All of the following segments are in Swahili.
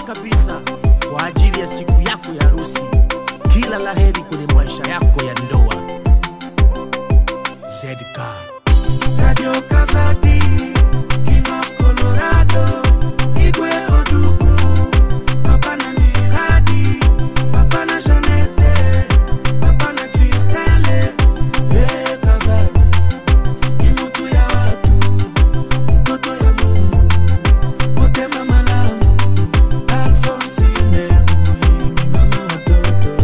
kabisa kwa ajili ya siku yako ya harusi. Kila laheri kwenye maisha yako ya ndoa. ZK Sadio Kazadi, King of Colorado, Igwe Oduku, Papa na Miradi, Papa na Janete, Papa na Kristele. Kazadi ni mtu ya watu, mtoto ya Mungu, motema malamu. Alfonsine Muhimi, mama watoto.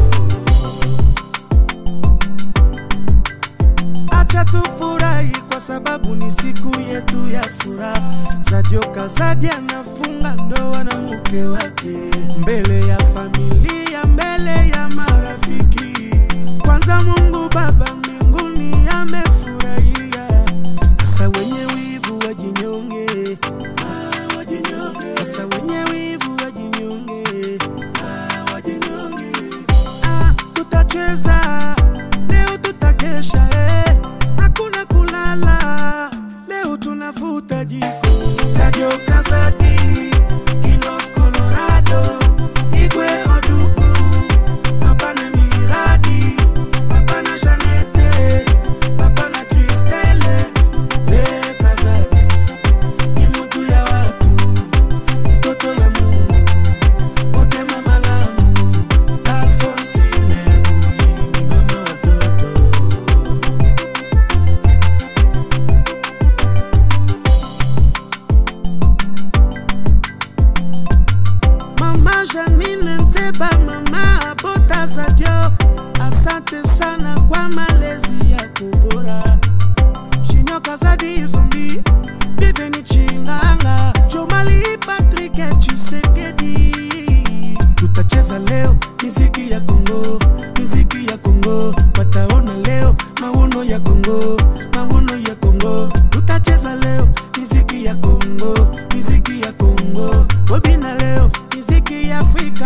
Acha tufurahi kwa sababu ni siku yetu ya furaha. Sadio Kazadi anafunga ndoa na mke wake, mbele ya familia, mbele ya marafiki. Kwanza Mungu Baba mbinguni amefurahia. Sasa wenye wivu wajinyonge, wajinyonge. Sasa wenye wivu wajinyonge, wajinyonge. Tutacheza leo, tutakesha, hakuna kulala. Leo tunafuta jiko. Sadio Kazadi, King of Colorado, Igwe Oduku, Papa na Miradi, Papa na Janete, Papa na Kristele. Kazadi ni mtu ya watu, mtoto ya Mungu, motema malamu. Alfonsine Muhimi, mama watoto. Mama Janine Nzeba, mama Abota Sadio, asante sana kwa malezi yako bora. Junior Kazadi Zombi, Bienvenue Chinganga, Jomali Patrick Chisekedi. Tutacheza leo miziki ya Kongo, miziki ya Kongo. Wataona leo mauno ya Kongo, mauno ya Kongo. Tutacheza leo miziki ya Kongo, miziki ya Kongo. Wabina leo miziki ya Afrika.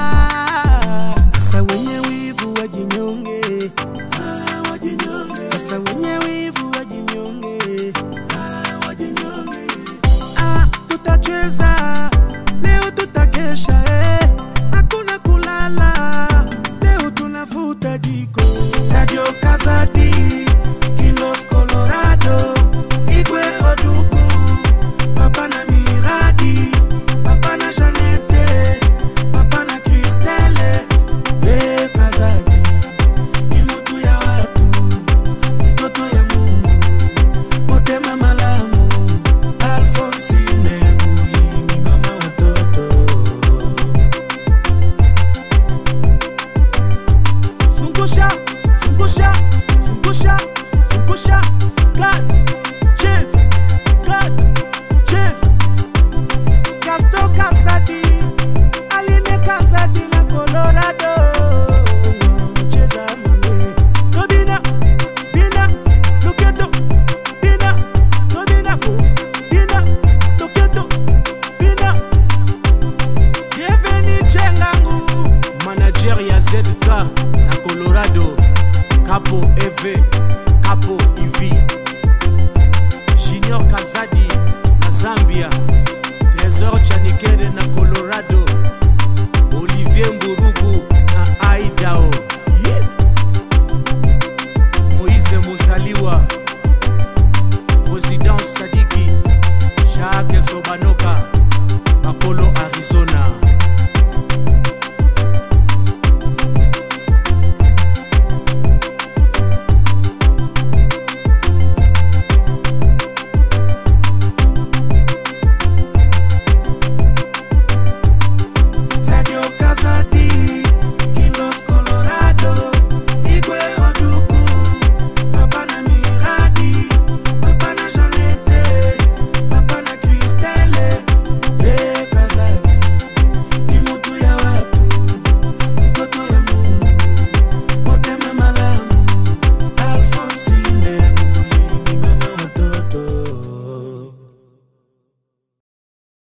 Sasa wenye wivu wajinyonge, wajinyonge. Sasa wenye wivu wajinyonge, wajinyonge. Tutacheza leo, tutakesha, hakuna kulala. Leo tunafuta jiko. Sadio Kazadi, King of Colorado, Igwe Oduku, Papa na Miradi, Papa na Janete, Papa na Kristele. Kazadi ni mtu ya watu, mtoto ya Mungu, motema malamu. Alfonsine Muhimi, mama watoto. Zungusha, zungusha, zungusha, zungusha. God, cheers, God, cheers. Gaston Kazadi, Aline Kazadi na Colorado. Cheza mwe. Tobina, bina, loketo, bina, tobina ko, bina, loketo, bina. Bienvenue Chengangu, manager ya ZK na Colorado, Capo EV, Capo EV. Junior Kazadi na Zambia, Trésor Chanikere na Colorado, Olivier Mburugu na Idaho, Moïse Musaliwa, President Sadiki, Jacques Sobanoka, Makolo Arizona.